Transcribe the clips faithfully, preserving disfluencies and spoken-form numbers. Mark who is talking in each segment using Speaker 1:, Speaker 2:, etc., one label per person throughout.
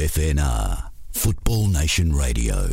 Speaker 1: F N R, Football Nation Radio.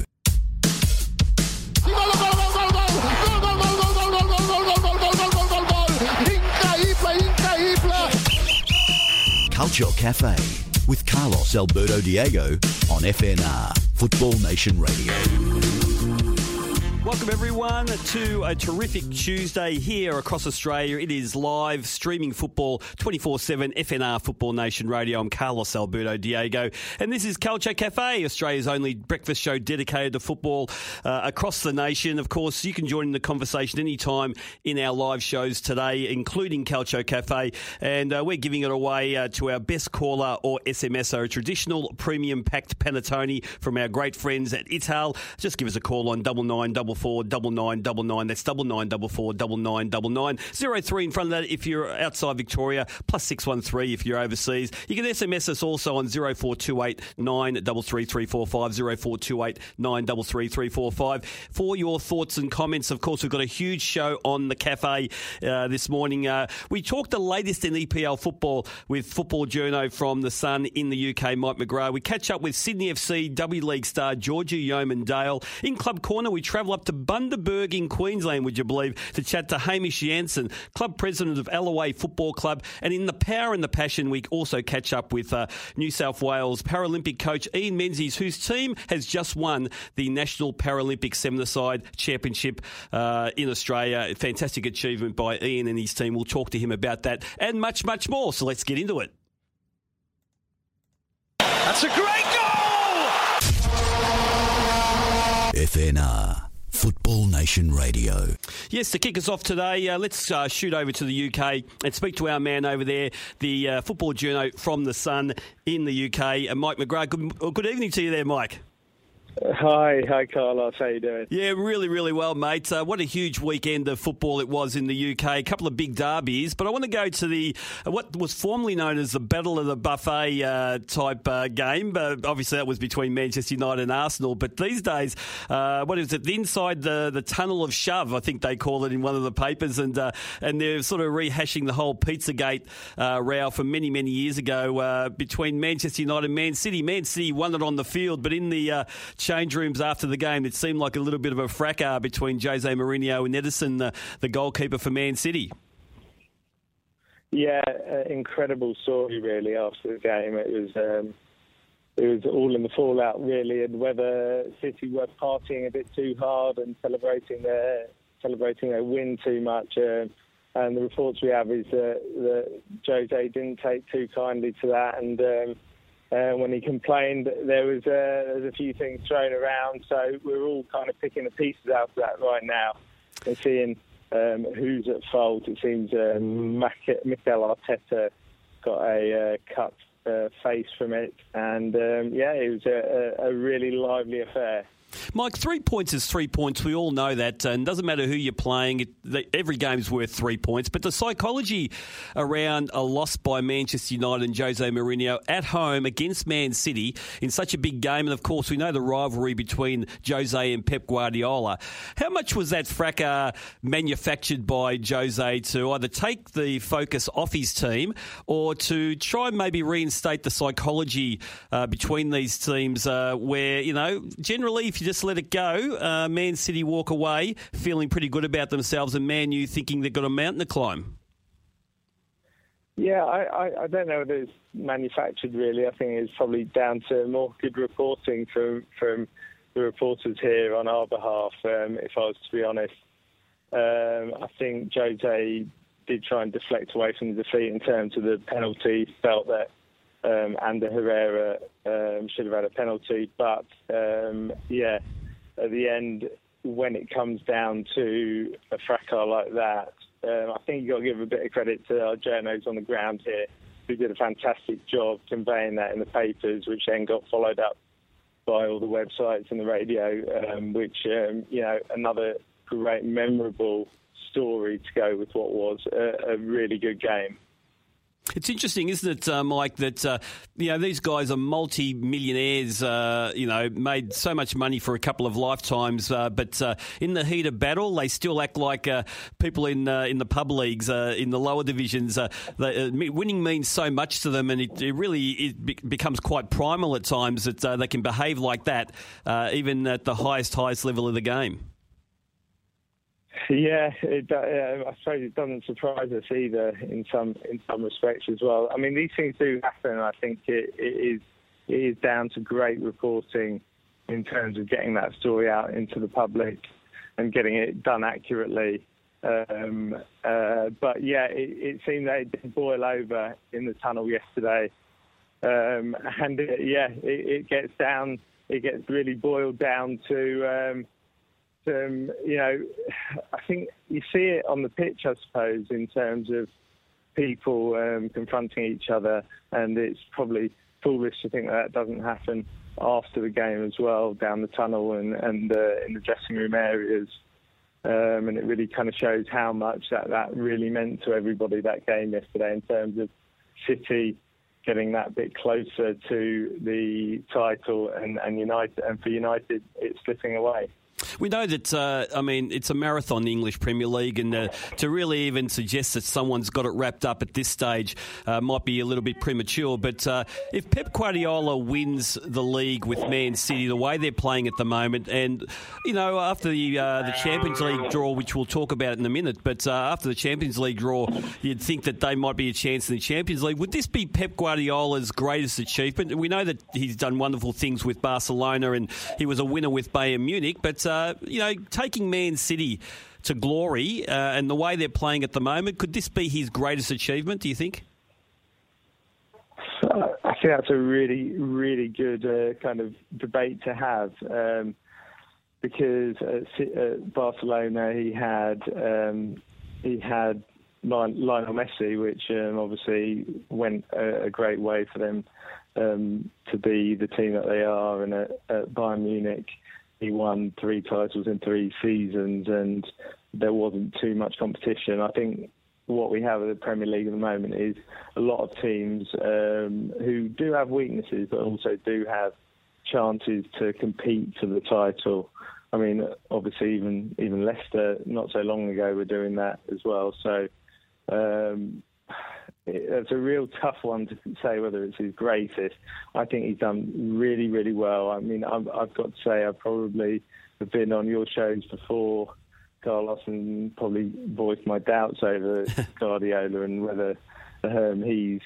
Speaker 1: Culture Cafe with Carlos Alberto Diego on F N R, Football Nation Radio.
Speaker 2: Welcome everyone to a terrific Tuesday here across Australia. It is live streaming football twenty-four seven F N R Football Nation Radio. I'm Carlos Alberto Diego and this is Culture Cafe, Australia's only breakfast show dedicated to football uh, across the nation. Of course, you can join in the conversation anytime in our live shows today, including Culture Cafe, and uh, we're giving it away uh, to our best caller or S M S, a traditional premium packed panettone from our great friends at Ital. Just give us a call on double nine double four double nine double nine. That's double nine double four double nine double nine. Zero three in front of that if you're outside Victoria. Plus six one three if you're overseas. You can S M S us also on zero four two eight nine three three three four five. Zero four two eight nine three three three four five for your thoughts and comments. Of course, we've got a huge show on the cafe uh, this morning. Uh, we talked the latest in E P L football with football journo from the Sun in the U K, Mike McGrath. We catch up with Sydney F C W League star Georgia Yeoman-Dale. In Club Corner, we travel up to Bundaberg in Queensland, would you believe, to chat to Hamish Jansen, club president of Alloway Football Club. And in the Power and the Passion, we also catch up with uh, New South Wales Paralympic coach Ian Menzies, whose team has just won the National Paralympic Seven-a-Side Championship uh, in Australia. Fantastic achievement by Ian and his team. We'll talk to him about that and much, much more. So let's get into it.
Speaker 3: That's a great goal!
Speaker 1: F N R. Football Nation Radio.
Speaker 2: Yes, to kick us off today, uh, let's uh, shoot over to the U K and speak to our man over there, the uh, football journo from the Sun in the U K, uh, Mike McGrath. Good, good evening to you there, Mike.
Speaker 4: Hi, hi Carlos, how you doing?
Speaker 2: Yeah, really, really well, mate. Uh, what a huge weekend of football it was in the U K. A couple of big derbies, but I want to go to the uh, what was formerly known as the Battle of the Buffet uh, type uh, game. Uh, obviously, that was between Manchester United and Arsenal, but these days, uh, what is it? Inside the, the Tunnel of Shove, I think they call it in one of the papers, and uh, and they're sort of rehashing the whole Pizzagate uh, row from many, many years ago uh, between Manchester United and Man City. Man City won it on the field, but in the uh, change rooms after the game, it seemed like a little bit of a fracas between Jose Mourinho and Ederson, the, the goalkeeper for Man City.
Speaker 4: Yeah, uh, incredible story really after the game. It was um, it was all in the fallout really, and whether City were partying a bit too hard and celebrating their celebrating their win too much. Um, and the reports we have is that, that Jose didn't take too kindly to that, and um, Uh, when he complained, there was, uh, there was a few things thrown around, so we're all kind of picking the pieces out of that right now and seeing um, who's at fault. It seems uh, Mikel Arteta got a uh, cut uh, face from it, and um, yeah, it was a, a really lively affair.
Speaker 2: Mike, three points is three points. We all know that, and it doesn't matter who you're playing. It, the, every game's worth three points. But the psychology around a loss by Manchester United and Jose Mourinho at home against Man City in such a big game, and of course we know the rivalry between Jose and Pep Guardiola. How much was that fracas manufactured by Jose to either take the focus off his team or to try and maybe reinstate the psychology uh, between these teams uh, where, you know, generally if you just let it go, uh, Man City walk away feeling pretty good about themselves and Man U thinking they've got a mountain to climb?
Speaker 4: Yeah, I, I, I don't know whether it's manufactured really. I think it's probably down to more good reporting from from the reporters here on our behalf, um, if I was to be honest. Um, I think Jose did try and deflect away from the defeat in terms of the penalty, felt that Um, Ander Herrera um, should have had a penalty, but um, yeah, at the end, when it comes down to a fracas like that, um, I think you've got to give a bit of credit to our journos on the ground here, who did a fantastic job conveying that in the papers, which then got followed up by all the websites and the radio, um, which, um, you know, another great, memorable story to go with what was a, a really good game.
Speaker 2: It's interesting, isn't it, uh, Mike, that, uh, you know, these guys are multi-millionaires, uh, you know, made so much money for a couple of lifetimes, uh, but uh, in the heat of battle, they still act like uh, people in uh, in the pub leagues, uh, in the lower divisions. Uh, they, uh, winning means so much to them, and it, it really it be- becomes quite primal at times that uh, they can behave like that, uh, even at the highest, highest level of the game.
Speaker 4: Yeah, it, uh, I suppose it doesn't surprise us either in some in some respects as well. I mean, these things do happen. I think it, it is it is down to great reporting in terms of getting that story out into the public and getting it done accurately. Um, uh, but yeah, it, it seemed that it did boil over in the tunnel yesterday, um, and it, yeah, it, it gets down. It gets really boiled down to. Um, Um, you know, I think you see it on the pitch, I suppose, in terms of people um, confronting each other, and it's probably foolish to think that, that doesn't happen after the game as well, down the tunnel and, and uh, in the dressing room areas. Um, and it really kind of shows how much that, that really meant to everybody, that game yesterday, in terms of City getting that bit closer to the title and, and United, and for United, it's slipping away.
Speaker 2: We know that, uh, I mean, it's a marathon, the English Premier League, and uh, to really even suggest that someone's got it wrapped up at this stage uh, might be a little bit premature. But uh, if Pep Guardiola wins the league with Man City the way they're playing at the moment, and, you know, after the uh, the Champions League draw, which we'll talk about in a minute, but uh, after the Champions League draw, you'd think that they might be a chance in the Champions League. Would this be Pep Guardiola's greatest achievement? We know that he's done wonderful things with Barcelona, and he was a winner with Bayern Munich, but... Uh, you know, taking Man City to glory uh, and the way they're playing at the moment, could this be his greatest achievement, do you think?
Speaker 4: Uh, I think that's a really, really good uh, kind of debate to have um, because at, at Barcelona he had um, he had Lionel Messi, which um, obviously went a, a great way for them um, to be the team that they are, and at, at Bayern Munich he won three titles in three seasons, and there wasn't too much competition. I think what we have at the Premier League at the moment is a lot of teams um, who do have weaknesses, but also do have chances to compete for the title. I mean, obviously, even even Leicester, not so long ago, were doing that as well. So um, it's a real tough one to say whether it's his greatest. I think he's done really, really well. I mean, I've, I've got to say, I probably have been on your shows before, Carlos, and probably voiced my doubts over Guardiola and whether um, he's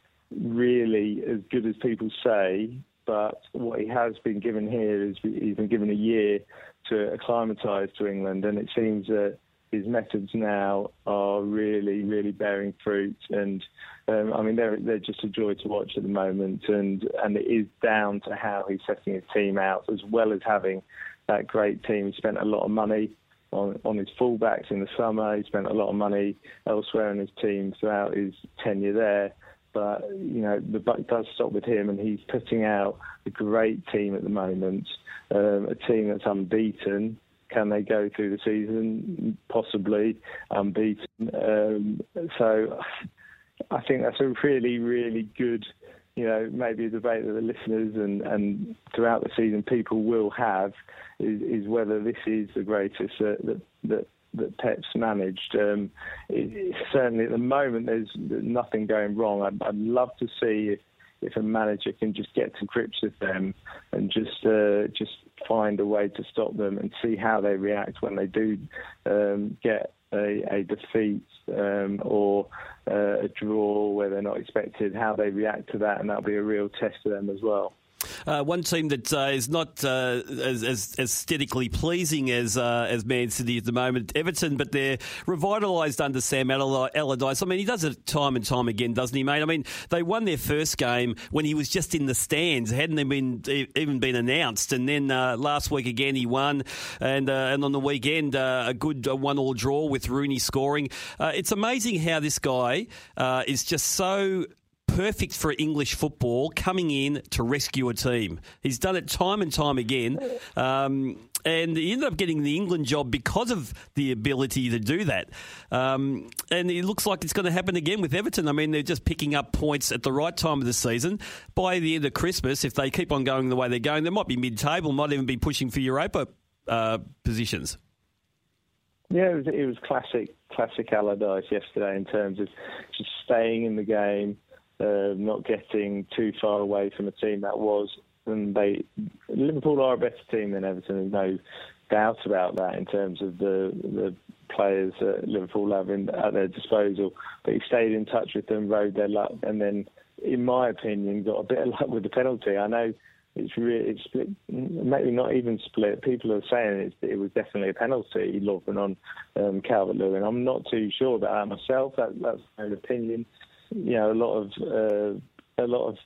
Speaker 4: really as good as people say. But what he has been given here is he's been given a year to acclimatise to England, and it seems that his methods now are really, really bearing fruit. And um, I mean, they're they're just a joy to watch at the moment. And and it is down to how he's setting his team out, as well as having that great team. He spent a lot of money on on his fullbacks in the summer. He spent a lot of money elsewhere in his team throughout his tenure there. But, you know, the buck does stop with him, and he's putting out a great team at the moment, um, a team that's unbeaten. Can they go through the season? Possibly unbeaten. Um, so I think that's a really, really good, you know, maybe a debate that the listeners and, and throughout the season people will have is, is whether this is the greatest uh, that, that that Pep's managed. Um, it, it, certainly at the moment there's nothing going wrong. I'd, I'd love to see if, if a manager can just get to grips with them and just uh, just find a way to stop them and see how they react when they do um, get a, a defeat um, or uh, a draw where they're not expected, how they react to that, and that'll be a real test for them as well.
Speaker 2: Uh, one team that uh, is not uh, as, as aesthetically pleasing as uh, as Man City at the moment, Everton, but they're revitalised under Sam Allardyce. I mean, he does it time and time again, doesn't he, mate? I mean, they won their first game when he was just in the stands, hadn't been even been announced, and then uh, last week again he won, and uh, and on the weekend uh, a good one-all draw with Rooney scoring. Uh, it's amazing how this guy uh, is just so perfect for English football, coming in to rescue a team. He's done it time and time again. Um, and he ended up getting the England job because of the ability to do that. Um, and it looks like it's going to happen again with Everton. I mean, they're just picking up points at the right time of the season. By the end of Christmas, if they keep on going the way they're going, they might be mid-table, might even be pushing for Europa uh, positions.
Speaker 4: Yeah, it was, it was classic, classic Allardyce yesterday in terms of just staying in the game, uh, not getting too far away from a team that was. And they, Liverpool are a better team than Everton. There's no doubt about that in terms of the the players that Liverpool have in, at their disposal. But he stayed in touch with them, rode their luck, and then, in my opinion, got a bit of luck with the penalty. I know it's really it's split, maybe not even split. People are saying it, it was definitely a penalty, Lovren on um, Calvert-Lewin. I'm not too sure about that myself. That, that's my opinion. You know, a lot of uh, a lot of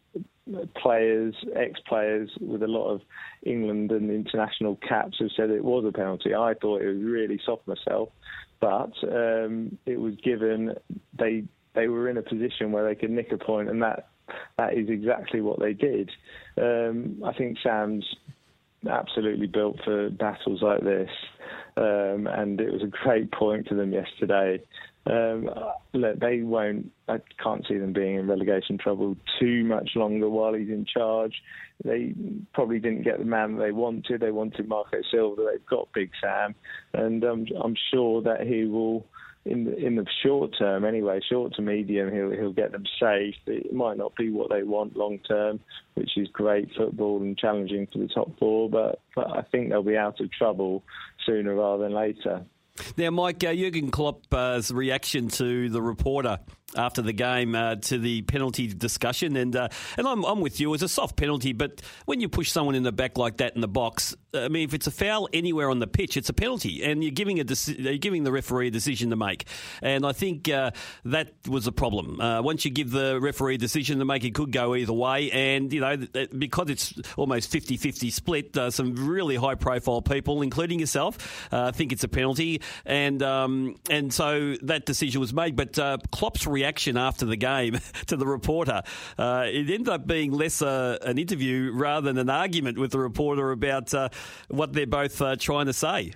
Speaker 4: players, ex-players with a lot of England and international caps have said it was a penalty. I thought it was really soft myself, but um, it was given. They they were in a position where they could nick a point, and that that is exactly what they did. Um, I think Sam's absolutely built for battles like this, um, and it was a great point to them yesterday. Um, look, they won't. I can't see them being in relegation trouble too much longer while he's in charge. They probably didn't get the man that they wanted. They wanted Marco Silva. They've got Big Sam, and um, I'm sure that he will, in the, in the short term anyway, short to medium, he'll he'll get them safe. It might not be what they want long term, which is great football and challenging for the top four, but, but I think they'll be out of trouble sooner rather than later.
Speaker 2: Now, Mike, uh, Jurgen Klopp's reaction to the reporter after the game uh, to the penalty discussion, and uh, and I'm, I'm with you. It's a soft penalty, but when you push someone in the back like that in the box, I mean, if it's a foul anywhere on the pitch, it's a penalty, and you're giving a deci- you're giving the referee a decision to make. And I think uh, that was a problem. Uh, once you give the referee a decision to make, it could go either way. And you know, because it's almost fifty-fifty split, uh, some really high-profile people, including yourself, uh, think it's a penalty, and um, and so that decision was made. But uh, Klopp's reaction after the game to the reporter, uh, it ended up being less uh, an interview rather than an argument with the reporter about uh, what they're both uh, trying to say.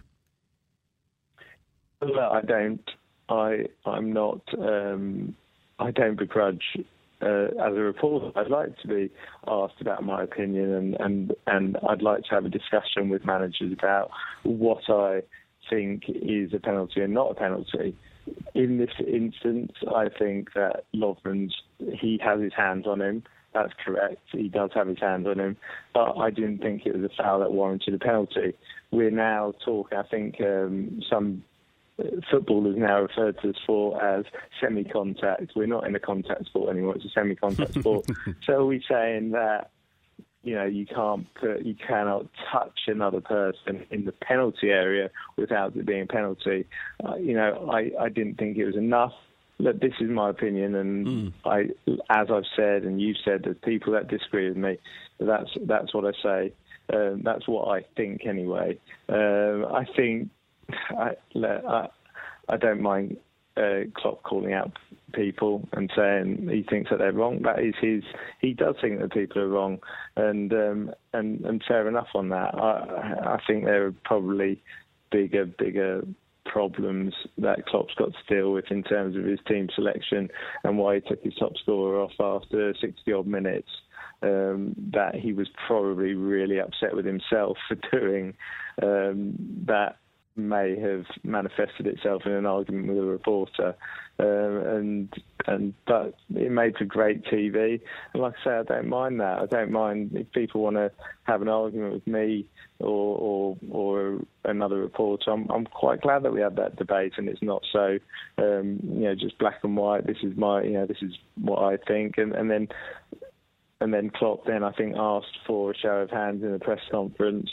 Speaker 4: Well, I don't. I I'm not. Um, I don't begrudge. Uh, as a reporter, I'd like to be asked about my opinion, and, and and I'd like to have a discussion with managers about what I think is a penalty and not a penalty. In this instance, I think that Lovren's, he has his hands on him. That's correct. He does have his hands on him. But I didn't think it was a foul that warranted a penalty. We're now talking, I think um, some footballers now refer to the sport as semi-contact. We're not in a contact sport anymore. It's a semi-contact sport. So are we saying that, you know, you can't put, you cannot touch another person in the penalty area without it being a penalty? Uh, you know, I, I didn't think it was enough. Look, this is my opinion, and mm. I, as I've said, and you've said, there's people that disagree with me. That's that's what I say. Um, that's what I think anyway. Um, I think I, I, I don't mind uh, Klopp calling out people and saying he thinks that they're wrong. That is his. He does think that people are wrong, and um, and and fair enough on that. I I think there are probably bigger bigger problems that Klopp's got to deal with in terms of his team selection and why he took his top scorer off after sixty odd minutes. Um, that he was probably really upset with himself for doing. Um, that may have manifested itself in an argument with a reporter, um, and and but it made for great T V. And like I say, I don't mind that. I don't mind if people want to have an argument with me or or, or another reporter. I'm I'm quite glad that we had that debate, and it's not so um, you know, just black and white. This is my you know this is what I think, and and then and then Klopp then I think asked for a show of hands in the press conference.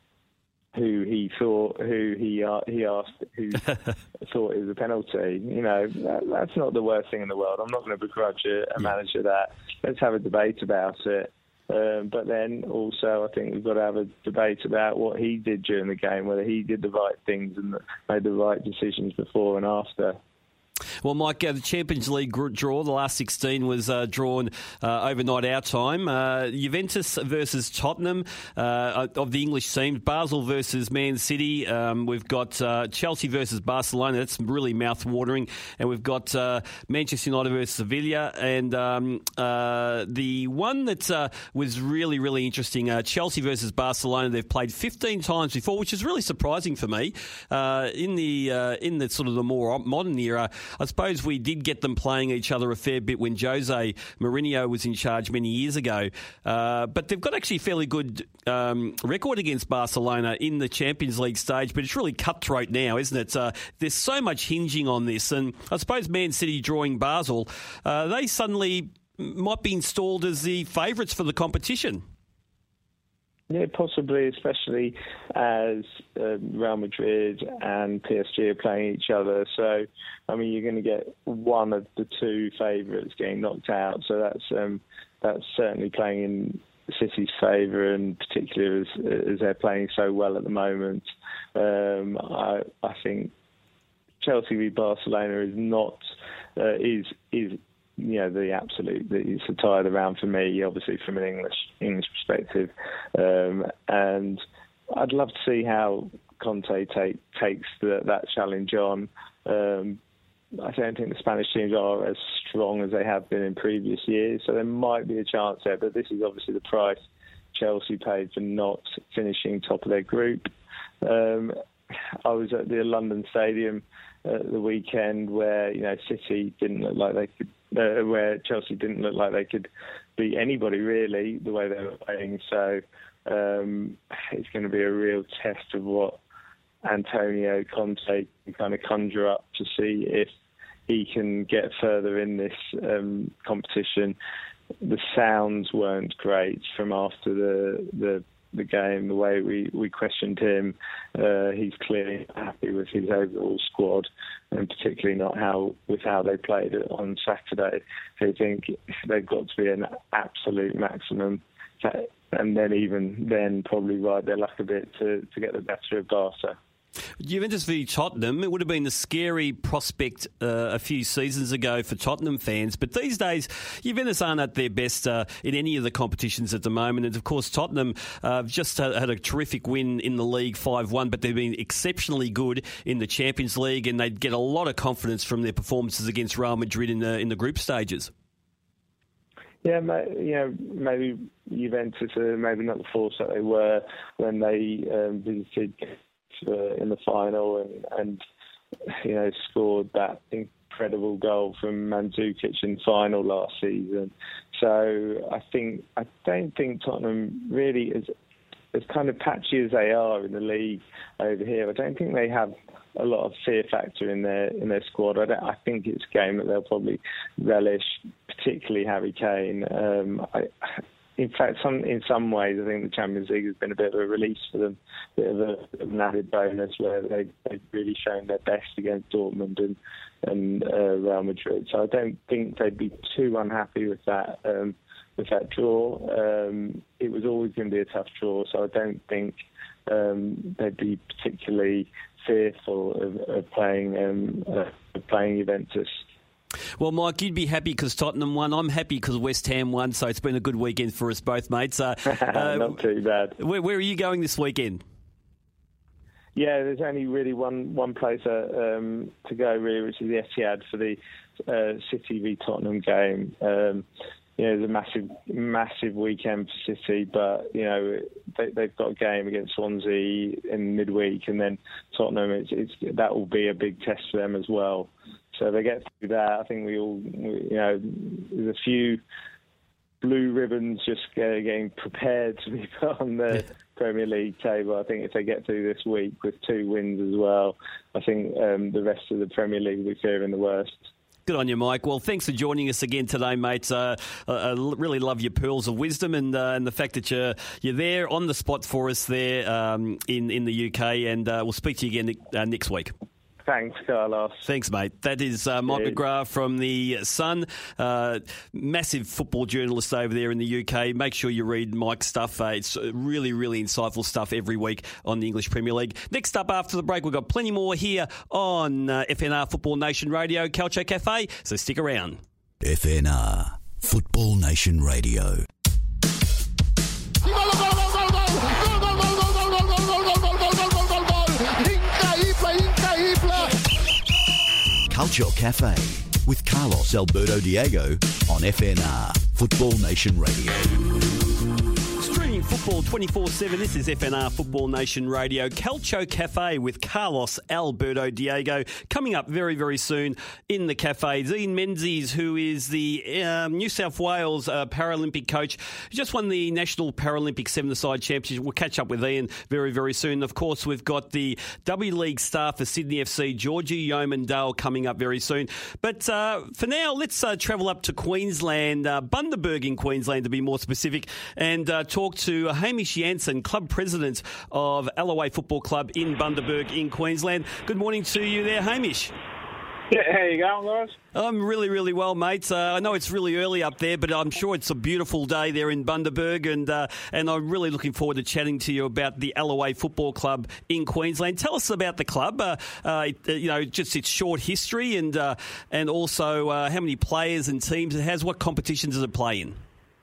Speaker 4: Who he thought, who he uh, he asked, who thought it was a penalty. You know, that, that's not the worst thing in the world. I'm not going to begrudge a, a manager that. Let's have a debate about it. Um, but then also, I think we've got to have a debate about what he did during the game, whether he did the right things and made the right decisions before and after.
Speaker 2: Well, Mike, uh, the Champions League gr- draw, the last sixteen was uh, drawn uh, overnight our time. Uh, Juventus versus Tottenham uh, of the English teams. Basel versus Man City. Um, we've got uh, Chelsea versus Barcelona. That's really mouth-watering. And we've got uh, Manchester United versus Sevilla. And um, uh, the one that uh, was really, really interesting, uh, Chelsea versus Barcelona. They've played fifteen times before, which is really surprising for me. Uh, in the uh, in the sort of the more modern era, I suppose we did get them playing each other a fair bit when Jose Mourinho was in charge many years ago. Uh, but they've got actually a fairly good um, record against Barcelona in the Champions League stage, but it's really cutthroat now, isn't it? Uh, there's so much hinging on this. And I suppose Man City drawing Basel, uh, they suddenly might be installed as the favourites for the competition.
Speaker 4: Yeah, possibly, especially as uh, Real Madrid and P S G are playing each other. So, I mean, you're going to get one of the two favourites getting knocked out. So that's um, that's certainly playing in City's favour, and particularly as, as they're playing so well at the moment. Um, I, I think Chelsea v Barcelona is not uh, is is. you know, the absolute, it's a tie of the round for me, obviously from an English English perspective. Um, and I'd love to see how Conte take, takes the, that challenge on. Um, I don't think the Spanish teams are as strong as they have been in previous years, so there might be a chance there, but this is obviously the price Chelsea paid for not finishing top of their group. Um, I was at the London Stadium at the weekend where, you know, City didn't look like they could, uh, where Chelsea didn't look like they could beat anybody really the way they were playing. So um, it's going to be a real test of what Antonio Conte can kind of conjure up to see if he can get further in this um, competition. The sounds weren't great from after the the the game, the way we, we questioned him. Uh, he's clearly happy with his overall squad, and particularly not how with how they played it on Saturday. So I think they've got to be an absolute maximum, and then even then probably ride their luck a bit to, to get the better of Barca.
Speaker 2: Juventus v Tottenham, it would have been a scary prospect uh, a few seasons ago for Tottenham fans, but these days Juventus aren't at their best uh, in any of the competitions at the moment, and of course Tottenham uh, just had, had a terrific win in the league five one, but they've been exceptionally good in the Champions League, and they'd get a lot of confidence from their performances against Real Madrid in the, in the group stages.
Speaker 4: Yeah, you know, maybe Juventus are maybe not the force that they were when they um, visited Uh, in the final and, and you know scored that incredible goal from Mandzukic in the final last season. So I think I don't think Tottenham really, as as kind of patchy as they are in the league over here, I don't think they have a lot of fear factor in their in their squad. I, don't, I think it's a game that they'll probably relish, particularly Harry Kane. Um, I, In fact, some in some ways, I think the Champions League has been a bit of a release for them, a bit of a, an added bonus where they, they've really shown their best against Dortmund and, and uh, Real Madrid. So I don't think they'd be too unhappy with that um, with that draw. Um, it was always going to be a tough draw, so I don't think um, they'd be particularly fearful of, of playing um, uh, of playing Juventus.
Speaker 2: Well, Mike, you'd be happy because Tottenham won. I'm happy because West Ham won, so it's been a good weekend for us both, mates. Uh, uh,
Speaker 4: Not too bad.
Speaker 2: Where, where are you going this weekend?
Speaker 4: Yeah, there's only really one one place uh, um, to go, really, which is the Etihad for the uh, City v Tottenham game. Um, you know, it's a massive, massive weekend for City, but, you know, they, they've got a game against Swansea in midweek, and then Tottenham, it's, it's, that will be a big test for them as well. So they get through that. I think we all, you know, there's a few blue ribbons just getting prepared to be put on the Premier League table. I think if they get through this week with two wins as well, I think um, the rest of the Premier League will be fearing the worst.
Speaker 2: Good on you, Mike. Well, thanks for joining us again today, mate. Uh, I really love your pearls of wisdom and uh, and the fact that you're you're there on the spot for us there um, in in the U K. And uh, we'll speak to you again uh, next week.
Speaker 4: Thanks, Carlos.
Speaker 2: Thanks, mate. That is uh, Mike
Speaker 4: yeah.
Speaker 2: McGrath from The Sun, uh, massive football journalist over there in the U K. Make sure you read Mike's stuff. Uh, it's really, really insightful stuff every week on the English Premier League. Next up after the break, we've got plenty more here on uh, F N R Football Nation Radio, Calcio Cafe, so stick around.
Speaker 1: F N R Football Nation Radio. Calcio Cafe with Carlos Alberto Diego on F N R Football Nation Radio.
Speaker 2: Streaming football twenty-four seven. This is F N R Football Nation Radio. Calcio Cafe with Carlos Alberto Diego. Coming up very, very soon in the cafe. Ian Menzies, who is the um, New South Wales uh, Paralympic coach, who just won the National Paralympic seven-a-side championship. We'll catch up with Ian very, very soon. Of course, we've got the W League star for Sydney F C, Georgie Yeomandale, coming up very soon. But uh, for now, let's uh, travel up to Queensland, uh, Bundaberg in Queensland to be more specific, and uh, talk to Hamish Jansen, club president of Alloway Football Club in Bundaberg in Queensland. Good morning to you there, Hamish.
Speaker 5: Yeah, how you going, guys?
Speaker 2: I'm really, really well, mate. Uh, I know it's really early up there, but I'm sure it's a beautiful day there in Bundaberg, and uh, and I'm really looking forward to chatting to you about the Alloway Football Club in Queensland. Tell us about the club. Uh, uh, you know, just its short history, and uh, and also uh, how many players and teams it has. What competitions does it play in?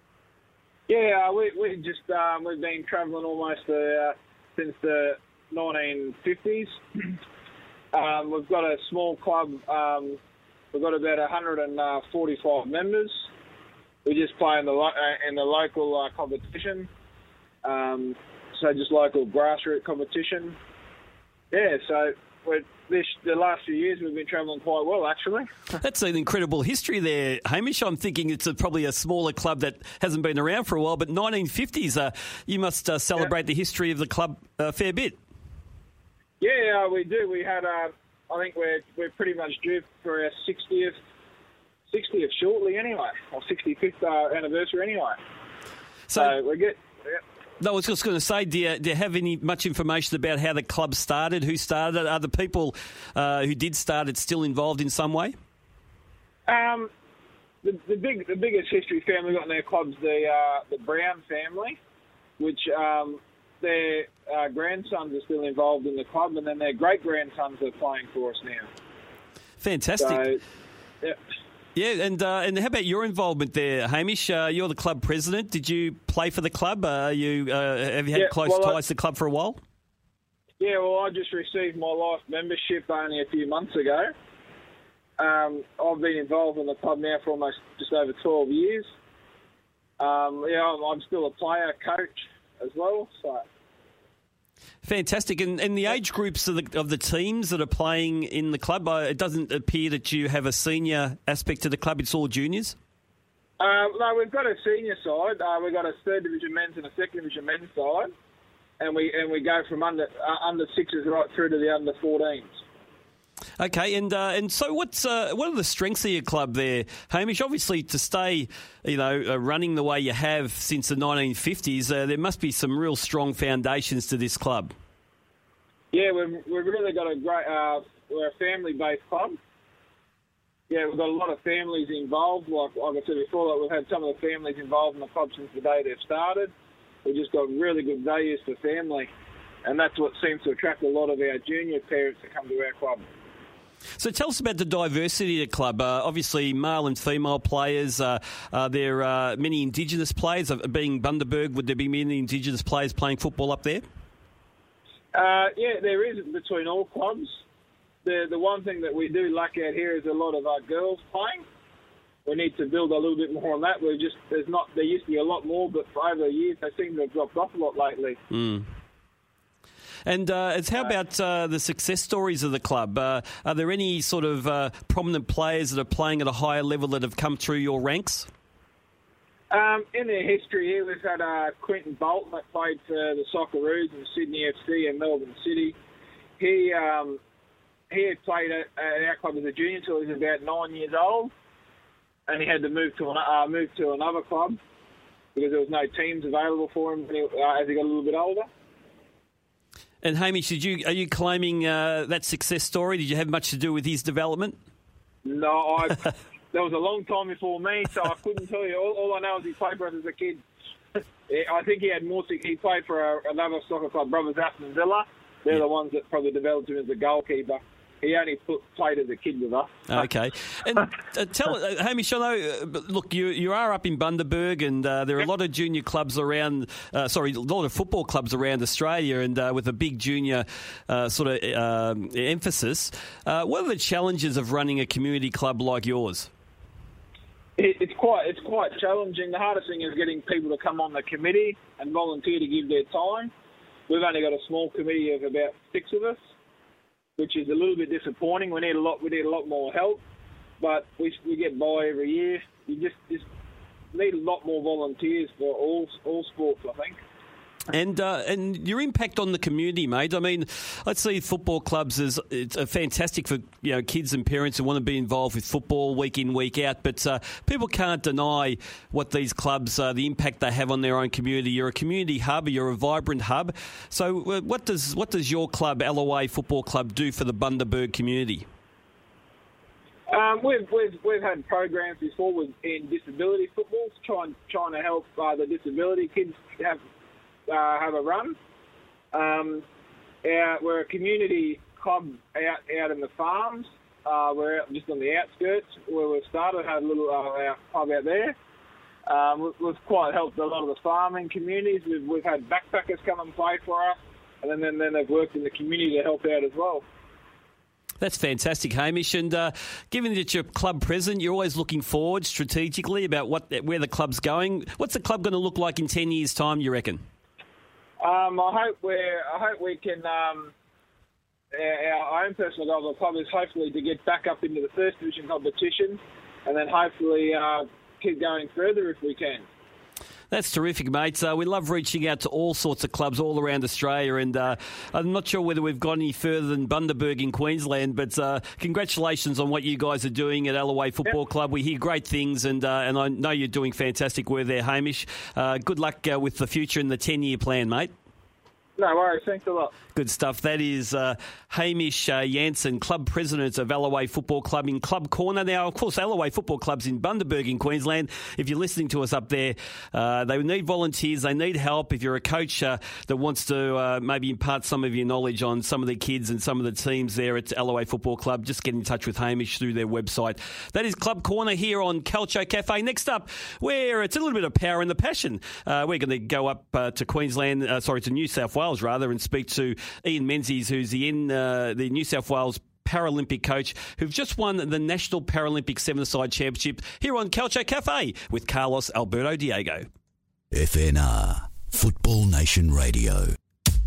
Speaker 5: Yeah, we we just um, we've been travelling almost uh, since the nineteen fifties. um, we've got a small club. Um, we've got about one hundred forty-five members. We just play in the lo- uh, in the local uh, competition. Um, so just local grassroots competition. Yeah, so we're. This, the last few years we've been travelling quite well, actually.
Speaker 2: That's an incredible history there, Hamish. I'm thinking it's a, probably a smaller club that hasn't been around for a while, but nineteen fifties, uh, you must uh, celebrate yeah. the history of the club a fair bit.
Speaker 5: Yeah, uh, we do. We had, uh, I think we're we're pretty much due for our sixtieth, sixtieth shortly anyway, or sixty-fifth uh, anniversary anyway. So, so we get. Yeah.
Speaker 2: No, I was just going to say, do you, do you have any much information about how the club started, who started it? Are the people uh, who did start it still involved in some way?
Speaker 5: Um, the, the big, the biggest history family we've got in their club's the uh, the Brown family, which um, their uh, grandsons are still involved in the club, and then their great grandsons are playing for us now.
Speaker 2: Fantastic.
Speaker 5: So, yeah.
Speaker 2: Yeah, and uh, and how about your involvement there, Hamish? Uh, you're the club president. Did you play for the club? Uh, you uh, have you had
Speaker 5: yeah,
Speaker 2: close
Speaker 5: well,
Speaker 2: ties I, to the club for a while?
Speaker 5: Yeah, well, I just received my life membership only a few months ago. Um, I've been involved in the club now for almost just over twelve years. Um, yeah, I'm, I'm still a player, coach as well. So.
Speaker 2: Fantastic. And, and the age groups of the, of the teams that are playing in the club, uh, it doesn't appear that you have a senior aspect to the club. It's all juniors?
Speaker 5: Uh, no, we've got a senior side. Uh, we've got a third division men's and a second division men's side. And we and we go from under uh, under sixes right through to the under fourteens.
Speaker 2: Okay, and uh, and so what's uh, what are the strengths of your club there, Hamish? Obviously, to stay, you know, uh, running the way you have since the nineteen fifties, uh, there must be some real strong foundations to this club.
Speaker 5: Yeah, we've we've really got a great. Uh, we're a family-based club. Yeah, we've got a lot of families involved. Like like I said before, like we've had some of the families involved in the club since the day they've started. We've just got really good values for family, and that's what seems to attract a lot of our junior parents that come to our club.
Speaker 2: So tell us about the diversity of the club. Uh, obviously, male and female players. Uh, are there uh, many Indigenous players? Uh, being Bundaberg, would there be many Indigenous players playing football up there?
Speaker 5: Uh, yeah, there is between all clubs. The the one thing that we do lack out here is a lot of our girls playing. We need to build a little bit more on that. We're just there's not there used to be a lot more, but for over the years they seem to have dropped off a lot lately.
Speaker 2: Mm. And uh, it's, how about uh, the success stories of the club? Uh, are there any sort of uh, prominent players that are playing at a higher level that have come through your ranks?
Speaker 5: Um, in their history here, we've had uh, Quentin Bolton that played for the Socceroos in Sydney F C and Melbourne City. He um, he had played at, at our club as a junior until he was about nine years old, and he had to move to an, uh, move to another club because there was no teams available for him when he, uh, as he got a little bit older.
Speaker 2: And Hamish, did you are you claiming uh, that success story? Did you have much to do with his development?
Speaker 5: No, I, that was a long time before me, so I couldn't tell you. All, all I know is he played for us as a kid. I think he had more. He played for a, another soccer club, Brothers Aston Villa. They're yeah. the ones that probably developed him as a goalkeeper. He only put, played as a kid with us.
Speaker 2: Okay. And uh, tell uh, Hamish, I know, uh, look, you you are up in Bundaberg, and uh, there are a lot of junior clubs around, uh, sorry, a lot of football clubs around Australia, and uh, with a big junior uh, sort of um, emphasis. Uh, what are the challenges of running a community club like yours?
Speaker 5: It, it's quite it's quite challenging. The hardest thing is getting people to come on the committee and volunteer to give their time. We've only got a small committee of about six of us, which is a little bit disappointing. We need a lot. We need a lot more help, but we we get by every year. You just just need a lot more volunteers for all all sports, I think.
Speaker 2: And uh, and your impact on the community, mate. I mean, I see football clubs as it's uh, fantastic for you know kids and parents who want to be involved with football week in, week out. But uh, people can't deny what these clubs, uh, the impact they have on their own community. You're a community hub. You're a vibrant hub. So, uh, what does what does your club, Alloway Football Club, do for the Bundaberg community?
Speaker 5: Um, we've we've we've had programs before with in disability football, trying trying to help uh, the disability kids have. Uh, have a run. Um, our, we're a community club out out in the farms. Uh, we're out just on the outskirts where we started. Had a little uh, our club out there. Um, we've, we've quite helped a lot of the farming communities. We've we've had backpackers come and play for us, and then then, then they've worked in the community to help out as well.
Speaker 2: That's fantastic, Hamish. And uh, given that you're club president, you're always looking forward strategically about what where the club's going. What's the club going to look like in ten years' time, you reckon?
Speaker 5: Um, I hope we I hope we can. Um, our, our own personal goal of the club is hopefully to get back up into the first division competition, and then hopefully uh, keep going further if we can.
Speaker 2: That's terrific, mate. Uh, we love reaching out to all sorts of clubs all around Australia, and uh, I'm not sure whether we've gone any further than Bundaberg in Queensland, but uh, congratulations on what you guys are doing at Alloway Football yep. Club. We hear great things, and uh, and I know you're doing fantastic work there, Hamish. Uh, good luck uh, with the future and the ten-year plan, mate.
Speaker 5: No worries. Thanks a lot.
Speaker 2: Good stuff. That is uh, Hamish uh, Jansen, Club President of Alloway Football Club in Club Corner. Now, of course, Alloway Football Club's in Bundaberg in Queensland. If you're listening to us up there, uh, they need volunteers. They need help. If you're a coach uh, that wants to uh, maybe impart some of your knowledge on some of the kids and some of the teams there at Alloway Football Club, just get in touch with Hamish through their website. That is Club Corner here on Calcio Cafe. Next up, where it's a little bit of power and the passion. Uh, we're going to go up uh, to Queensland, uh, sorry, to New South Wales, rather, and speak to Ian Menzies, who's the, in, uh, the New South Wales Paralympic coach, who've just won the National Paralympic Seven-a-Side Championship here on Calcio Cafe with Carlos Alberto Diego.
Speaker 1: F N R, Football Nation Radio.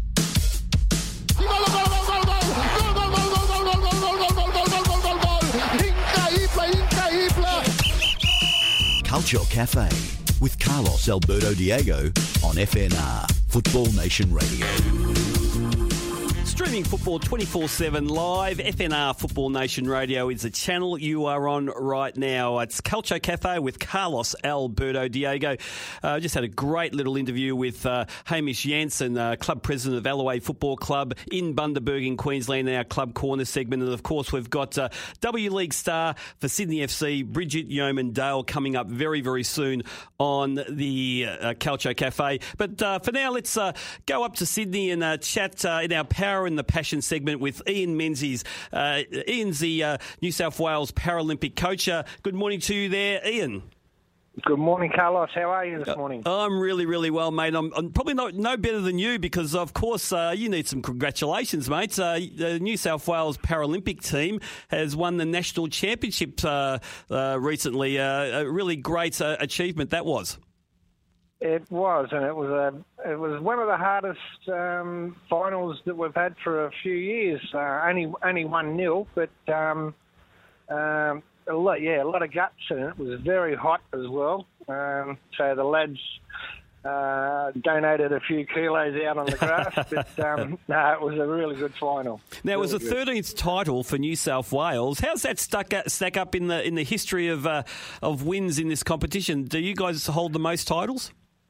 Speaker 1: Calcio Cafe with Carlos Alberto Diego on F N R, Football Nation Radio.
Speaker 2: Streaming football twenty-four seven live. F N R Football Nation Radio is the channel you are on right now. It's Calcio Cafe with Carlos Alberto Diego. Uh, just had a great little interview with uh, Hamish Jansen, uh, Club President of Alloway Football Club in Bundaberg in Queensland in our Club Corner segment. And, of course, we've got uh, W League star for Sydney F C, Bridget Yeoman-Dale, coming up very, very soon on the uh, Calcio Cafe. But uh, for now, let's uh, go up to Sydney and uh, chat uh, in our Power in the Passion segment with Ian Menzies. Uh, Ian's the uh, New South Wales Paralympic coach. Uh, good morning to you there, Ian.
Speaker 6: Good morning, Carlos. How are you this morning?
Speaker 2: Uh, I'm really, really well, mate. I'm, I'm probably not no better than you because, of course, uh, you need some congratulations, mate. Uh, the New South Wales Paralympic team has won the national championship uh, uh, recently. Uh, a really great uh, achievement that was.
Speaker 6: It was, and it was a it was one of the hardest um, finals that we've had for a few years. Uh, only only one nil, but um, um, a lot, yeah, a lot of guts, and it was very hot as well. Um, so the lads uh, donated a few kilos out on the grass, but um, no, it was a really good final.
Speaker 2: Now, it was
Speaker 6: really
Speaker 2: the thirteenth title for New South Wales. How's that stuck up, stack up in the in the history of uh, of wins in this competition? Do you guys hold the most titles?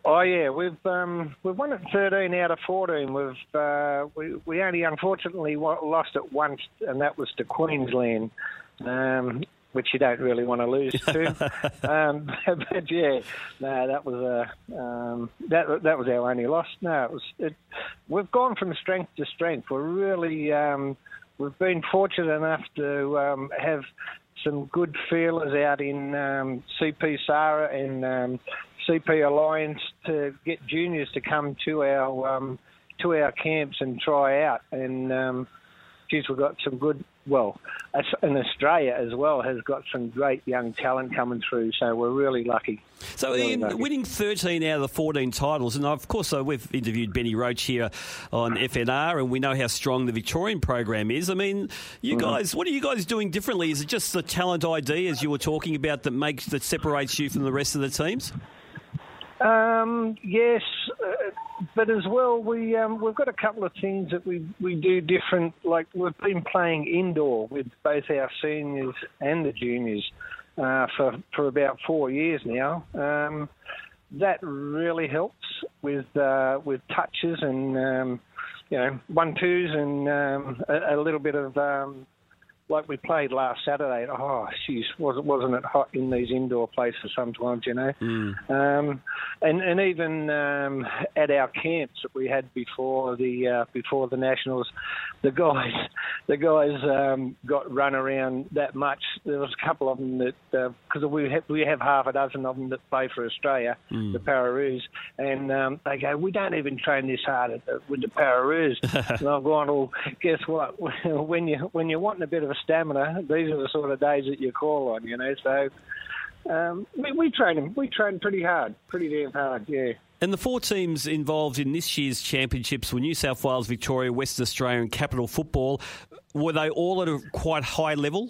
Speaker 6: Oh yeah, we've um, we've won it thirteen out of fourteen. We've uh, we we only unfortunately lost it once, and that was to Queensland, um, which you don't really want to lose to. um, but yeah, no, that was a um, that that was our only loss. No, it was. It, we've gone from strength to strength. We're really um, we've been fortunate enough to um, have some good feelers out in um, C P Sara and um, C P Alliance to get juniors to come to our um, to our camps and try out. And um, geez, we've got some good. Well, and Australia as well has got some great young talent coming through, so we're really lucky.
Speaker 2: So,
Speaker 6: really
Speaker 2: Ian,
Speaker 6: lucky.
Speaker 2: winning thirteen out of the fourteen titles, and of course uh, we've interviewed Benny Roach here on F N R, and we know how strong the Victorian program is. I mean, you mm-hmm. guys, what are you guys doing differently? Is it just the talent I D, as you were talking about, that makes that separates you from the rest of the teams?
Speaker 6: Um, yes, uh, but as well, we um, we've got a couple of things that we, we do different. Like we've been playing indoor with both our seniors and the juniors uh, for for about four years now. Um, that really helps with uh, with touches and um, you know one twos and um, a, a little bit of. Um, Like we played last Saturday, oh, jeez, wasn't wasn't it hot in these indoor places sometimes, you know? Mm. Um, and and even um, at our camps that we had before the uh, before the Nationals, the guys the guys um, got run around that much. There was a couple of them that because uh, we have, we have half a dozen of them that play for Australia, mm. the Pararoos, and um, they go, we don't even train this hard at the, with the Pararoos. And I've gone, well, guess what? When you when you're wanting a bit of a stamina, these are the sort of days that you call on, you know. So um, we, we train them. We train pretty hard, pretty damn hard, yeah.
Speaker 2: And the four teams involved in this year's championships were New South Wales, Victoria, Western Australia and Capital Football. Were they all at a quite high level?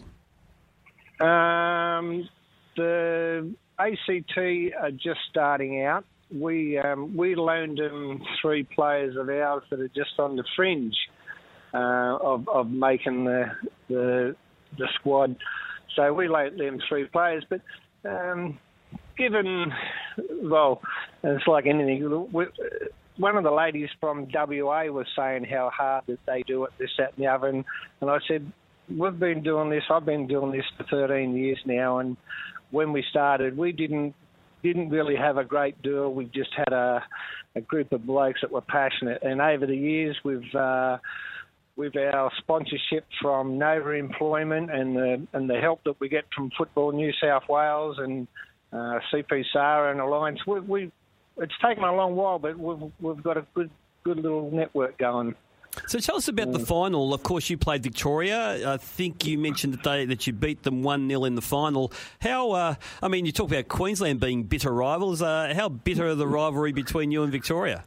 Speaker 6: Um, the A C T are just starting out. We um, we loaned them three players of ours that are just on the fringe uh, of, of making the, the the squad. So we loaned them three players. But um, given, well, it's like anything. We, one of the ladies from W A was saying how hard that they do it, this, that and the other. And, and I said, we've been doing this, I've been doing this for thirteen years now. And when we started, we didn't didn't really have a great deal. We just had a, a group of blokes that were passionate. And over the years, we've... Uh, with our sponsorship from Nova Employment and the and the help that we get from Football New South Wales and uh, C P Sara and Alliance, we, we it's taken a long while, but we've we've got a good good little network going.
Speaker 2: So tell us about the final. Of course, you played Victoria. I think you mentioned that they, that you beat them one nil in the final. How? Uh, I mean, you talk about Queensland being bitter rivals. Uh, how bitter are the rivalry between you and Victoria?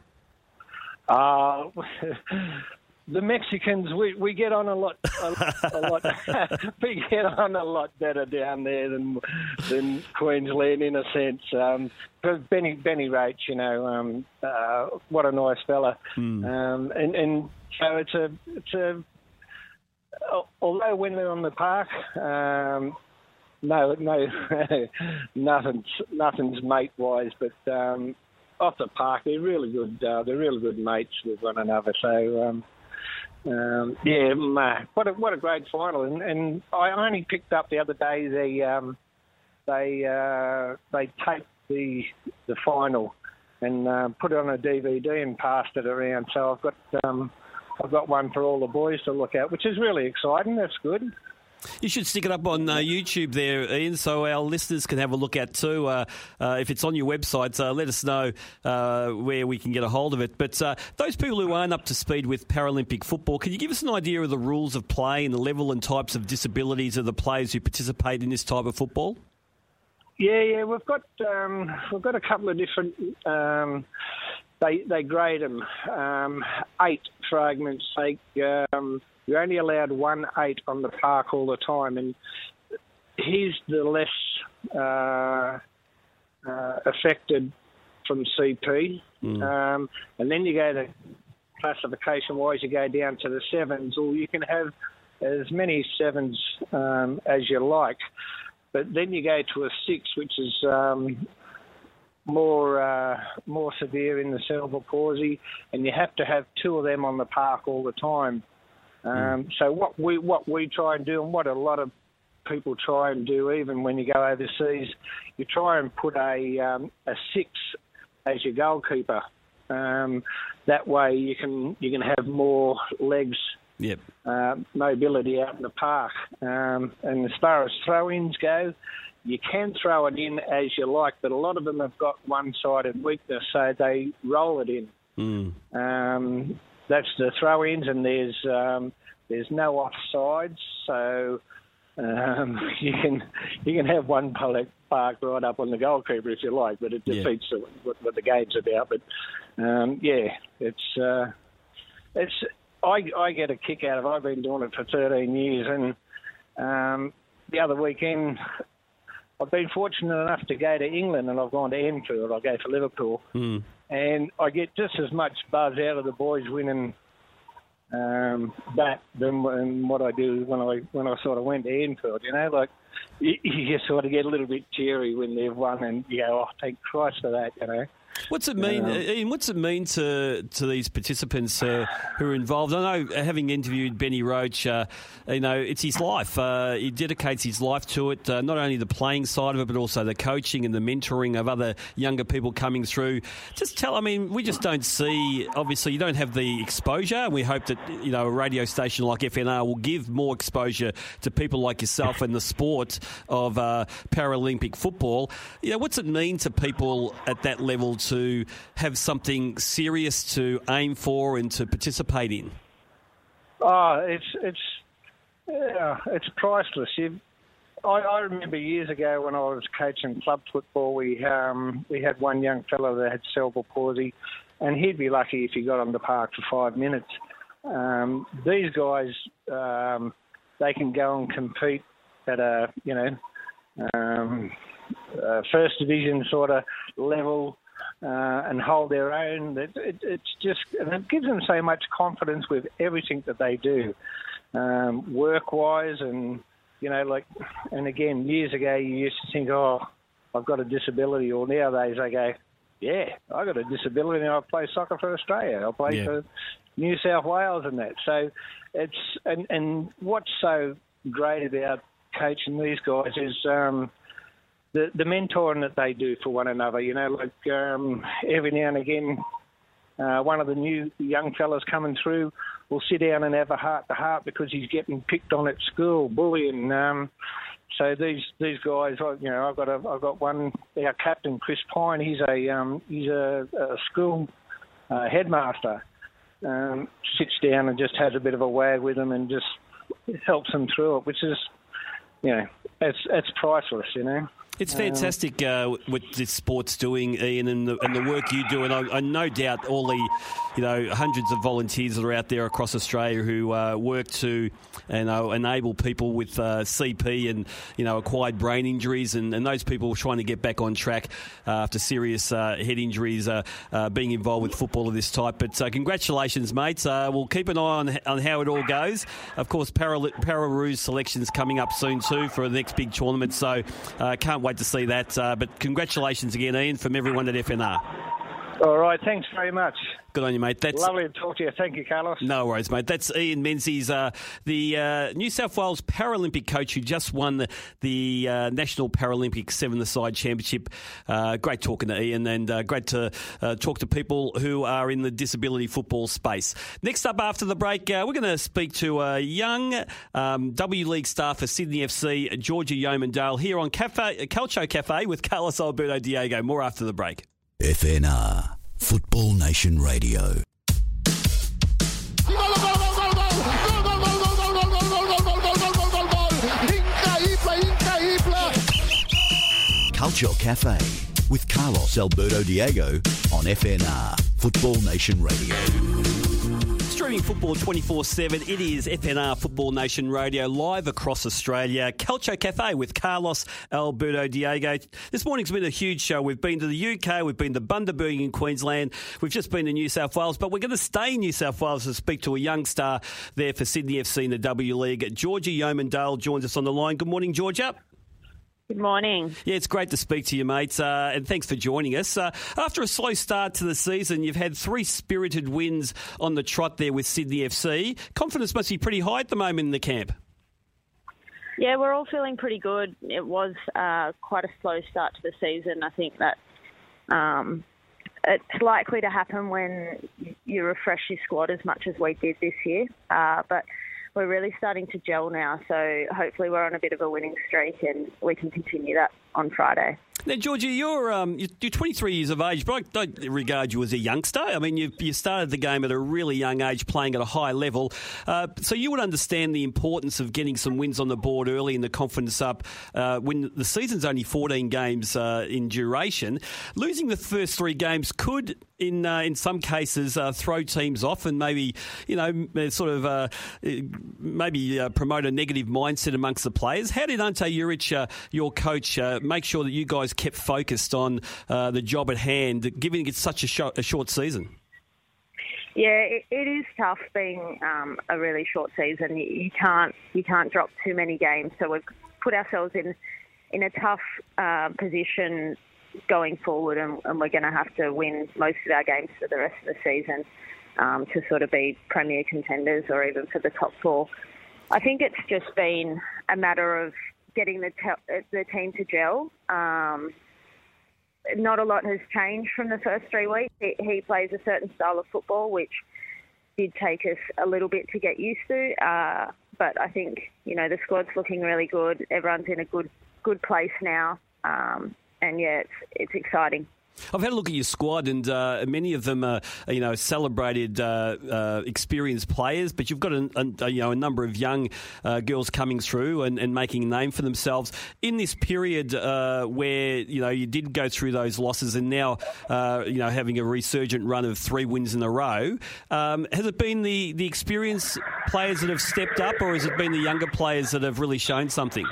Speaker 6: Uh The Mexicans, we, we get on a lot, a, a lot. we get on a lot better down there than than Queensland in a sense. Um, but Benny Benny Roach, you know, um, uh, what a nice fella. Mm. Um, and and so it's a it's a. Although when they're on the park, um, no no nothing's nothing's mate wise, but um, off the park they're really good. Uh, they're really good mates with one another. So. Um, Um, yeah, uh, what a what a great final, and, and I only picked up the other day the um, they uh, they taped the the final and uh, put it on a D V D and passed it around. So I've got um, I've got one for all the boys to look at, which is really exciting. That's good.
Speaker 2: You should stick it up on uh, YouTube there, Ian, so our listeners can have a look at too. Uh, uh, if it's on your website, uh, let us know uh, where we can get a hold of it. But uh, those people who aren't up to speed with Paralympic football, can you give us an idea of the rules of play and the level and types of disabilities of the players who participate in this type of football?
Speaker 6: Yeah, yeah, we've got um, we've got a couple of different. Um, they they grade them um, eight for argument's sake. Um, You're only allowed one eight on the park all the time, and he's the less uh, uh, affected from C P. Mm. Um, and then you go to classification-wise, you go down to the sevens, or you can have as many sevens um, as you like. But then you go to a six, which is um, more uh, more severe in the cerebral palsy, and you have to have two of them on the park all the time. Um, mm. So what we what we try and do, and what a lot of people try and do, even when you go overseas, you try and put a um, a six as your goalkeeper. Um, that way you can you can have more legs,
Speaker 2: yep.
Speaker 6: uh, mobility out in the park. Um, and as far as throw-ins go, you can throw it in as you like, but a lot of them have got one-sided weakness, so they roll it in.
Speaker 2: Mm.
Speaker 6: Um, that's the throw-ins, and there's um, there's no offsides, so um, you can you can have one park right up on the goalkeeper if you like, but it defeats yeah. what, what the game's about. But um, yeah, it's uh, it's I I get a kick out of it. I've been doing it for thirteen years, and um, the other weekend I've been fortunate enough to go to England, and I've gone to Enfield. I go for Liverpool,
Speaker 2: mm.
Speaker 6: and I get just as much buzz out of the boys winning um, that than, than what I do when I when I sort of went to Enfield. You know, like you, you sort of get a little bit cheery when they've won, and you go, "Oh, thank Christ for that!" You know.
Speaker 2: What's it mean, um, Ian? What's it mean to to these participants uh, who are involved? I know, having interviewed Benny Roach, uh, you know, it's his life. Uh, he dedicates his life to it. Uh, not only the playing side of it, but also the coaching and the mentoring of other younger people coming through. Just tell. I mean, we just don't see. Obviously, you don't have the exposure, and we hope that you know a radio station like F N R will give more exposure to people like yourself and the sport of uh, Paralympic football. You know, what's it mean to people at that level to have something serious to aim for and to participate in?
Speaker 6: Oh, it's it's yeah, it's priceless. You, I, I remember years ago when I was coaching club football, we um, we had one young fellow that had cerebral palsy, and he'd be lucky if he got on the park for five minutes. Um, these guys, um, they can go and compete at a you know um, uh, first division sort of level. Uh, and hold their own. It, it, it's just, and it gives them so much confidence with everything that they do, um, work-wise, and you know, like, and again, years ago you used to think, oh, I've got a disability, or nowadays they go, yeah, I've got a disability, and I play soccer for Australia, I play yeah. for New South Wales, and that. So it's, and and what's so great about coaching these guys is. Um, The, the mentoring that they do for one another, you know, like um, every now and again, uh, one of the new young fellas coming through will sit down and have a heart-to-heart because he's getting picked on at school, bullying. Um, so these these guys, you know, I've got a, I've got one, our captain, Chris Pine. He's a um, he's a, a school uh, headmaster. Um, sits down and just has a bit of a wag with them and just helps them through it, which is, you know, it's it's priceless, you know.
Speaker 2: It's fantastic uh, what this sport's doing, Ian, and the, and the work you do. And I, I no doubt all the, you know, hundreds of volunteers that are out there across Australia who uh, work to, you know, enable people with uh, C P and, you know, acquired brain injuries, and, and those people trying to get back on track uh, after serious uh, head injuries, uh, uh, being involved with football of this type. But uh, congratulations, mates. Uh, we'll keep an eye on on how it all goes. Of course, Para Pararoos selection's coming up soon too for the next big tournament. So uh, can't wait to see that. Uh, but congratulations again, Ian, from everyone at F N R.
Speaker 6: All right, thanks very much.
Speaker 2: Good on you, mate. That's
Speaker 6: lovely to talk to you. Thank you, Carlos.
Speaker 2: No worries, mate. That's Ian Menzies, uh, the uh, New South Wales Paralympic coach who just won the, the uh, National Paralympic Seven-a-Side Championship. Uh, great talking to Ian, and uh, great to uh, talk to people who are in the disability football space. Next up after the break, uh, we're going to speak to a young um, W League star for Sydney F C, Georgia Yeomandale, here on Cafe, Calcio Cafe with Carlos Alberto Diego. More after the break.
Speaker 1: F N R, Football Nation Radio. Calcio Cafe with Carlos Alberto Diego on F N R, Football Nation Radio.
Speaker 2: Streaming football twenty-four seven, it is F N R Football Nation Radio, live across Australia. Calcio Cafe with Carlos Alberto Diego. This morning's been a huge show. We've been to the U K, we've been to Bundaberg in Queensland, we've just been to New South Wales, but we're going to stay in New South Wales to speak to a young star there for Sydney F C in the W League. Georgia Yeomandale joins us on the line. Good morning, Georgia.
Speaker 7: Good morning.
Speaker 2: Yeah, it's great to speak to you, mate, uh, and thanks for joining us. Uh, after a slow start to the season, you've had three spirited wins on the trot there with Sydney F C. Confidence must be pretty high at the moment in the camp.
Speaker 7: Yeah, we're all feeling pretty good. It was uh, quite a slow start to the season. I think that um, it's likely to happen when you refresh your squad as much as we did this year, uh, but we're really starting to gel now, so hopefully we're on a bit of a winning streak and we can continue that on Friday.
Speaker 2: Now, Georgia, you're um, you're twenty-three years of age, but I don't regard you as a youngster. I mean, you you started the game at a really young age, playing at a high level. Uh, so you would understand the importance of getting some wins on the board early and the confidence up uh, when the season's only fourteen games uh, in duration. Losing the first three games could, in uh, in some cases, uh, throw teams off and maybe, you know, sort of uh, maybe uh, promote a negative mindset amongst the players. How did Ante Juric, uh, your coach, uh, make sure that you guys kept focused on uh, the job at hand, given it's such a, sh- a short season?
Speaker 7: Yeah, it, it is tough being um, a really short season. You, you can't you can't drop too many games, so we've put ourselves in in a tough uh, position going forward, and, and we're going to have to win most of our games for the rest of the season um, to sort of be premier contenders or even for the top four. I think it's just been a matter of getting the te- the team to gel. Um, not a lot has changed from the first three weeks. He, he plays a certain style of football, which did take us a little bit to get used to. Uh, but I think, you know, the squad's looking really good. Everyone's in a good good place now. Um, and, yeah, it's it's exciting.
Speaker 2: I've had a look at your squad, and uh, many of them are, you know, celebrated, uh, uh, experienced players. But you've got a, a you know a number of young uh, girls coming through and, and making a name for themselves in this period uh, where you know you did go through those losses, and now uh, you know having a resurgent run of three wins in a row. Um, has it been the the experienced players that have stepped up, or has it been the younger players that have really shown something?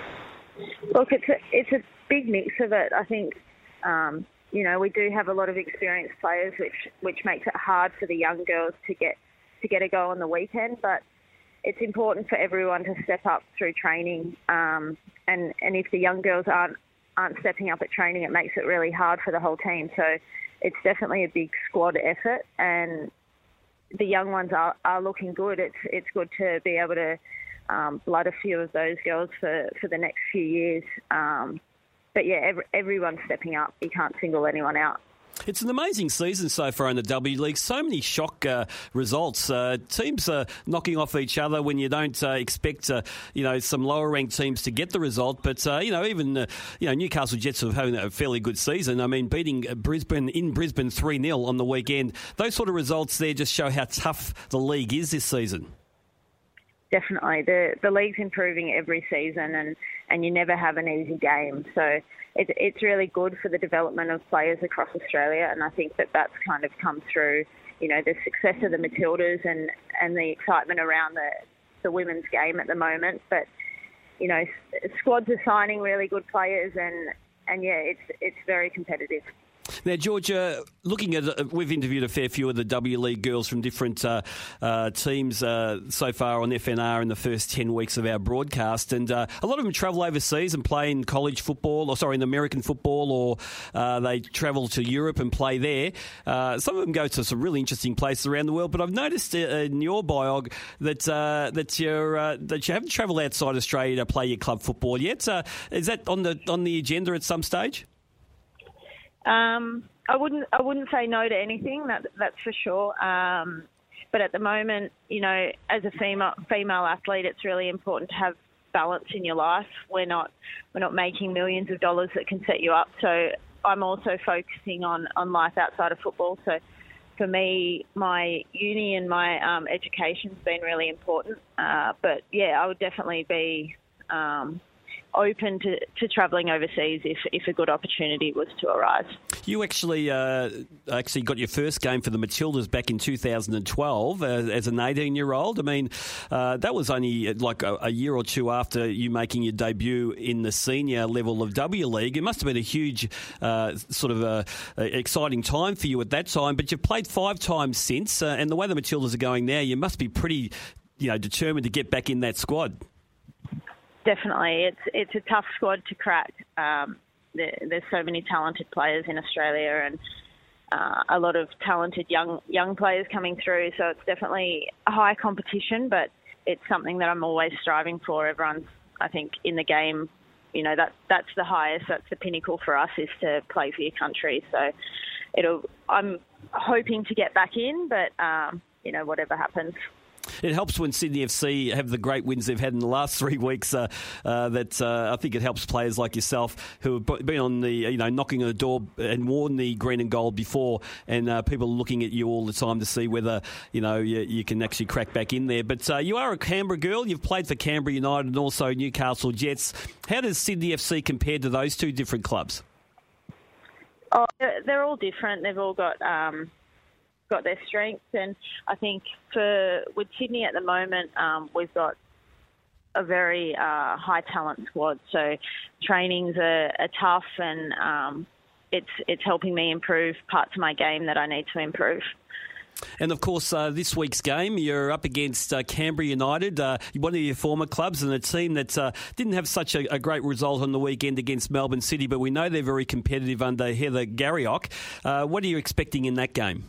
Speaker 7: Look, it's a, it's a big mix of it. I think. Um, You know, we do have a lot of experienced players, which which makes it hard for the young girls to get to get a go on the weekend. But it's important for everyone to step up through training. Um, and and if the young girls aren't aren't stepping up at training, it makes it really hard for the whole team. So it's definitely a big squad effort, and the young ones are, are looking good. It's it's good to be able to um, blood a few of those girls for, for the next few years. Um, But, yeah, every, everyone's stepping up. You can't single anyone out.
Speaker 2: It's an amazing season so far in the W League. So many shock uh, results. Uh, teams are knocking off each other when you don't uh, expect, uh, you know, some lower-ranked teams to get the result. But, uh, you know, even, uh, you know, Newcastle Jets are having a fairly good season. I mean, beating Brisbane in Brisbane three nil on the weekend. Those sort of results there just show how tough the league is this season.
Speaker 7: Definitely. The the league's improving every season, and, and you never have an easy game. So it, it's really good for the development of players across Australia, and I think that that's kind of come through, you know, the success of the Matildas and, and the excitement around the, the women's game at the moment. But, you know, squads are signing really good players, and, and yeah, it's it's very competitive.
Speaker 2: Now, Georgia, looking at uh, we've interviewed a fair few of the W League girls from different uh, uh, teams uh, so far on F N R in the first ten weeks of our broadcast, and uh, a lot of them travel overseas and play in college football, or sorry, in American football, or uh, they travel to Europe and play there. Uh, some of them go to some really interesting places around the world, but I've noticed uh, in your biog that uh, that you're uh, that you haven't travelled outside Australia to play your club football yet. Uh, is that on the on the agenda at some stage?
Speaker 7: Um, I wouldn't. I wouldn't say no to anything. That that's for sure. Um, but at the moment, you know, as a female female athlete, it's really important to have balance in your life. We're not we're not making millions of dollars that can set you up. So I'm also focusing on, on life outside of football. So for me, my uni and my um, education's been really important. Uh, but yeah, I would definitely be. Um, open to, to travelling overseas if, if a good opportunity was to arise.
Speaker 2: You actually uh, actually got your first game for the Matildas back in two thousand twelve uh, as an eighteen-year-old. I mean, uh, that was only like a, a year or two after you making your debut in the senior level of W League. It must have been a huge uh, sort of a, a exciting time for you at that time, but you've played five times since, uh, and the way the Matildas are going now, you must be pretty you know, determined to get back in that squad.
Speaker 7: definitely. It's it's a tough squad to crack. Um, there, there's so many talented players in Australia, and uh, a lot of talented young young players coming through. So it's definitely a high competition, but it's something that I'm always striving for. Everyone's, I think, in the game. You know, that that's the highest, that's the pinnacle for us, is to play for your country. So it'll, I'm hoping to get back in, but, um, you know, whatever happens.
Speaker 2: It helps when Sydney F C have the great wins they've had in the last three weeks. Uh, uh, that uh, I think it helps players like yourself who have been on the, you know, knocking on the door and worn the green and gold before, and uh, people are looking at you all the time to see whether, you know, you, you can actually crack back in there. But uh, you are a Canberra girl. You've played for Canberra United and also Newcastle Jets. How does Sydney F C compare to those two different clubs?
Speaker 7: Oh, they're all different. They've all got um, got their strengths, and I think for with Sydney at the moment, um, we've got a very uh, high talent squad. So trainings are, are tough, and um, it's it's helping me improve parts of my game that I need to improve.
Speaker 2: And, of course, uh, this week's game, you're up against uh, Canberra United, uh, one of your former clubs, and a team that uh, didn't have such a, a great result on the weekend against Melbourne City, but we know they're very competitive under Heather Garriock. Uh, what are you expecting in that game?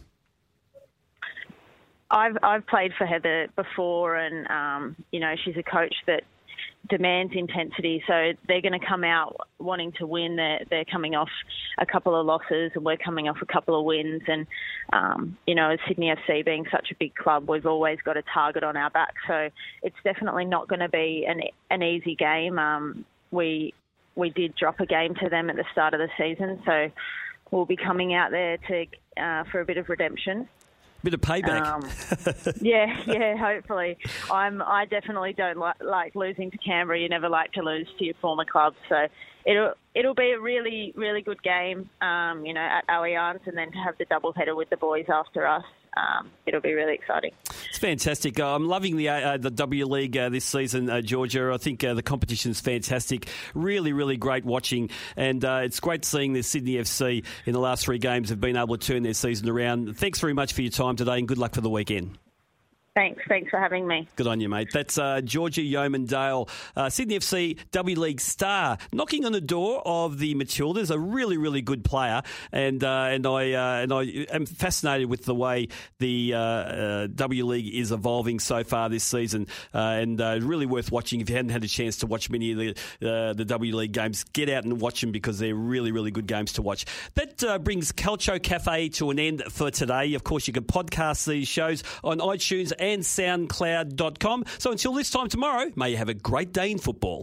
Speaker 7: I've I've played for Heather before, and, um, you know, she's a coach that demands intensity, so they're going to come out wanting to win. They're, they're coming off a couple of losses, and we're coming off a couple of wins. And, um, you know, as Sydney F C being such a big club, we've always got a target on our back. So it's definitely not going to be an an easy game. Um, we we did drop a game to them at the start of the season, so we'll be coming out there to uh, for a bit of redemption.
Speaker 2: Bit of payback.
Speaker 7: Um, yeah, yeah, hopefully. I'm, I definitely don't li- like losing to Canberra. You never like to lose to your former club. So it'll it'll be a really, really good game, um, you know, at Allianz, and then to have the doubleheader with the boys after us. Um, it'll be really exciting.
Speaker 2: It's fantastic. Uh, I'm loving the uh, the W League uh, this season, uh, Georgia. I think uh, the competition's fantastic. Really, really great watching. And uh, it's great seeing the Sydney F C in the last three games have been able to turn their season around. Thanks very much for your time today, and good luck for the weekend.
Speaker 7: Thanks. Thanks for having me.
Speaker 2: Good on you, mate. That's uh, Georgia Yeomandale, uh, Sydney F C W League star, knocking on the door of the Matildas. A really, really good player, and uh, and I uh, and I am fascinated with the way the uh, uh, W League is evolving so far this season, uh, and uh, really worth watching. If you hadn't had a chance to watch many of the uh, the W League games, get out and watch them because they're really, really good games to watch. That uh, brings Calcio Cafe to an end for today. Of course, you can podcast these shows on iTunes and soundcloud dot com. So until this time tomorrow, may you have a great day in football.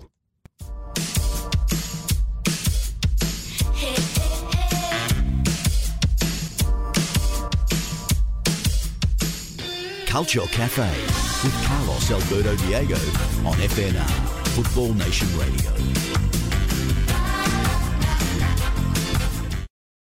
Speaker 1: Calcio Cafe with Carlos Alberto Diego on F N R, Football Nation Radio.